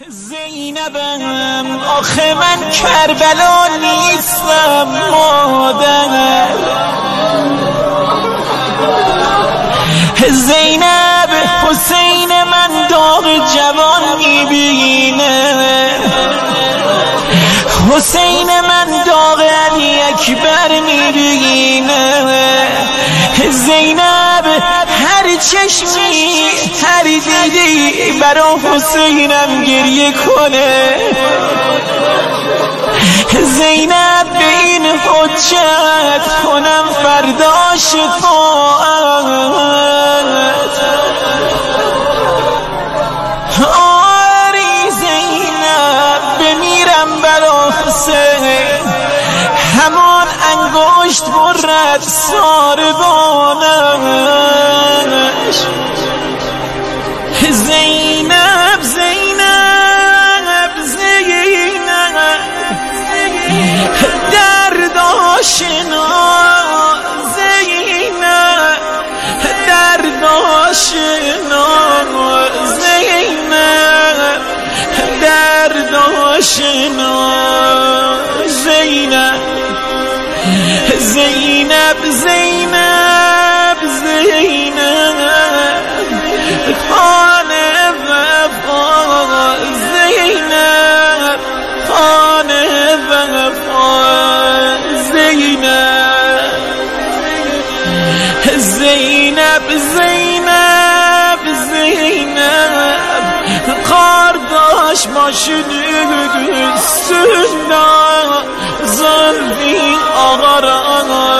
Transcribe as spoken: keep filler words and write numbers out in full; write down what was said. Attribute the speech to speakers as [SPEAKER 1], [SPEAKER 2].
[SPEAKER 1] زینبم آخه من کربلا نیستم مادر. زینب حسین من داغ جوان میبینه، حسین من داغ علی اکبر میبینه. زینب هر چشمی هر دیدی برا حسینم گریه کنه. زینب به این حجت کنم فردا شفاعت، آری زینب بمیرم برا حسین، همان انگشت برد ساربانش. زینب زینب زینب درد آشنا، زینب درد آشنا، زینب درد آشنا. زینب زینب زینب زینب خانه وفا، زینب خانه وفا. زینب زینب زینب زینب قارداش ماشونی سنه زلفی آقا را